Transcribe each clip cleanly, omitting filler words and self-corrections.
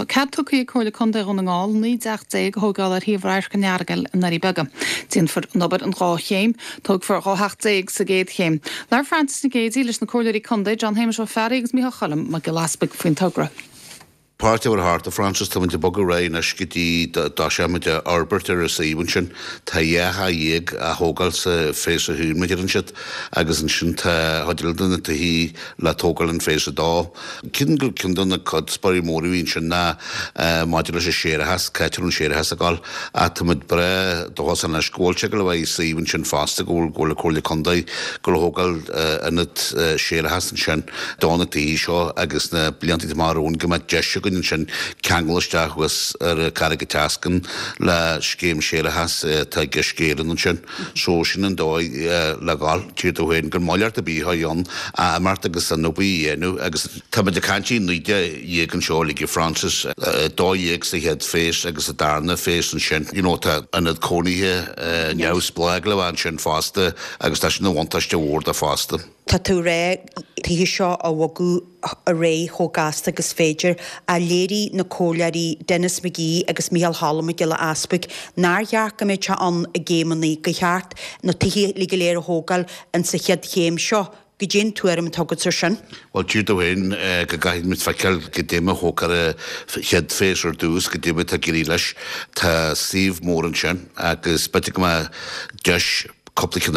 Tá Cadtucaí chuirla chunda an ngáil ní deach thugáil ar híomhráir go neargail in narí bega. Tín for nobad an rá chéim, tug for rá sa géad chéim. Leir Francis na géadí leis na chuirlaí chunda John Hamish ó ferrigus mí chalam má go lasbig faoin tugra. Party of Heart of Francis to the Bugger Rain as Kitty Dashamita Albert or Sevention, Tayaha Yeg, a Hogals face of whom shit, Agus and Shint Hodildan to he La Togal and face of Daw. Kindle Kindon the Cut Spurry Mori na Modulus Share has Catherine Share has a gall at the Mudbre, the Hosan a school check away Sevention fast goal call the Condai, Gologal and it Share has and Shen, Donna T. Shaw, Agus Blianti tomorrow and Gamat Jessuga. Sin Kangelsteach was Caragitascan la Scheme Share has Tagiscale and Shin, so Shin and Doi Lagal, Tito Wayne, Moller to be high on Martagus and Nobi, Agus Tamadakanchi, Nida, Yegan Shawley, Francis, Doi Yegs, the head face, Agus a Darna face and Shin, and at Coney here, Nyaus Blagla and Shin faster, Agus Tashin want us to ward the faster. Tatu ré tí seo a wagu a ré hógasta agus féidir a léirí na cólarí Dennis McGee agus Michael Hallam gile aspig nar jaarca me cha an a gémannaí go cheart na tí ligaléir a hógal an sa chead chéim seo go gin tuarim tugad sur sin. Well, due to when go gaid mit fakel gedéma hócar chead fés or dús gedéma ta girilesh ta Steve Moran agus batigma Josh Couple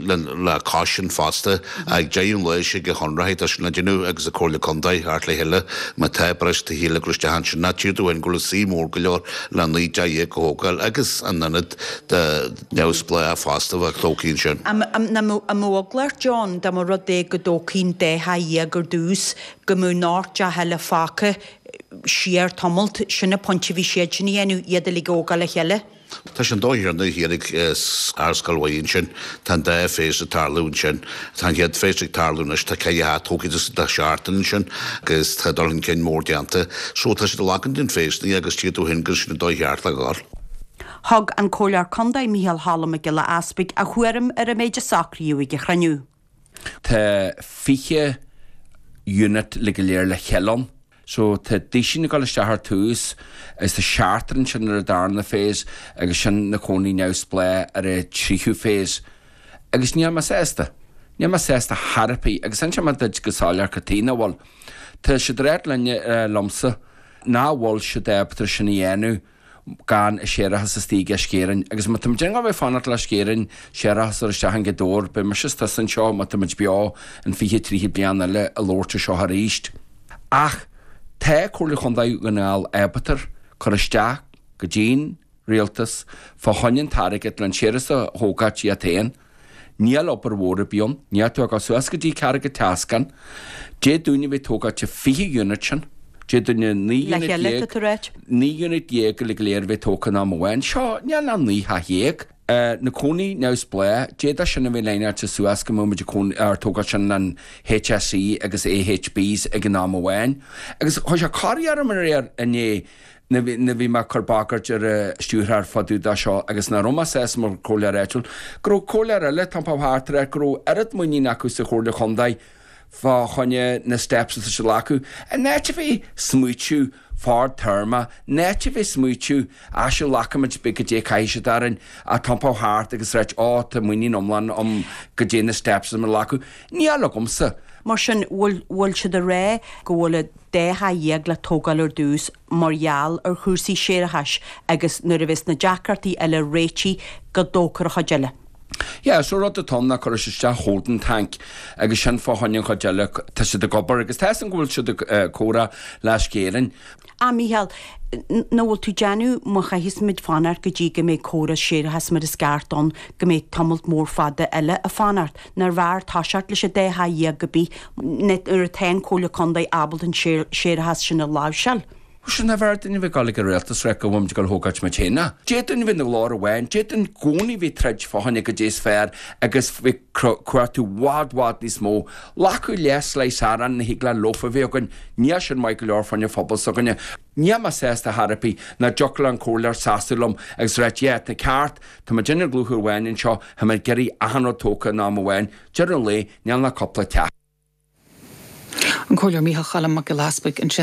la caution faster. I Jayun Loish get on right as Najinu ex a call the Condai, Hartley Hilla, Matai Brush to Hilla Christianshan, not you to go see more Gulor, Lani Jayek Hogal, Agus, and then it the news player faster like Tokin Shin. A mogler John, the Morode Godokin de Hayeger Deuce, Gamunarja Hella Faka, sheer tumult, Shina Ponchivi Shechini, and Yedeligo Galahella. Tashan dó here na hierig arscalwain sin tan da face tarlún sin tan head face tarlúnas ta kaya tógis da shartan sin gus ta dolin ken mór dianta so tas the lagand in face ni agus tíú hingus na dó heart lagar Hog an cólar condai Michael Hallam gile aspig a chuirim a méide sacríú ige chraniu. Tá fiche unit ligaléir le chelom. So te dishin gal stahar tús is the chartern sin ar darna phase agus sin na coni naus blé ar a trichu phase agus níama sesta harapi agus san chama did gosálar katina wal te shidret lenne lomsa na wal shidab sin yenu gan shera has stige skeren agus matam jenga we fanat la skeren shera has stahan gedor be machsta san sha matam bia en fihe tri bliana le a lorte sha harist ach Tá chuirla chundaí gnáil ebatar, choristeach, go Jean, Realtas, fa honin target lan séras a hógatí a téan, níl opar bhóra bíon, níl tú agus suascadí carga tascan, dé dúni bhí tógatí 4 unitsin, dé dúni 9 unit dhéag le léir bhí tógan am bhain, seo níl an ní ha héag, na cónaí naus blé, déad sinna bhí leine te suasca mú ar tógad sin an HSE agus AHBs ag an am bhain. Agus chuis a cariar mar réir inné na bhí mar charbágart ar stúrthar fadú da seo agus na Roma sés mar cólear éitiúil. Gró cólear eile tampa bhhartar gró airad muoí acu sa chóirla chundaí fa chunne na steps sa lacu. A nete bhí smúitiú far terma, nete bhí smúitiú a se lacamid big a dé caiise darin a tampa hart agus reit ta muoí omlan go dé na steps mar lacu. Níala gomsa. Mar sin bhfuil si de ré go bhfuil détha dhéag le tógalir dús margheall ar chúsaí séarthas agus nuair a bhís na Jackartaí eile réití go dócar a chadeile. Yeah, so rud a tonna chu is Holden tank agus sin fá hanin chadeile tá si de gobar agus tá an ghfuil si de córa leis céireann. A Michael, nó bhfuil tú deanú mo chaithis mid fanart go dtí go méid córa séarthas mar is gartón go méid tamalt mór fada eile a fanart nar bhar táseart leis a détha dhéag go bí net ar a tain cóla condaí abalt an séarthas sin a lábhseil. Sin na bhar in bhí galig a réaltas re go bhfuil go hógat me chéna. Déan bhí na láir bhain, déan gcónaí bhí treid fáhanna go dééis fér agus bhí cuairtú wad níos mó. Lacu leis leis aran na higla lofa bhí agan níos sin mai go leor fanne phobal so ganne. Níama sésta harapi na jockla an cólar sásúlum agus réitiet na ceart tá ma déanna glúthúr bhain in seo ha mar geirí ahanó tóca ná bhain, dean le neal na coppla teach. An cólar Michael Hallam go lasbig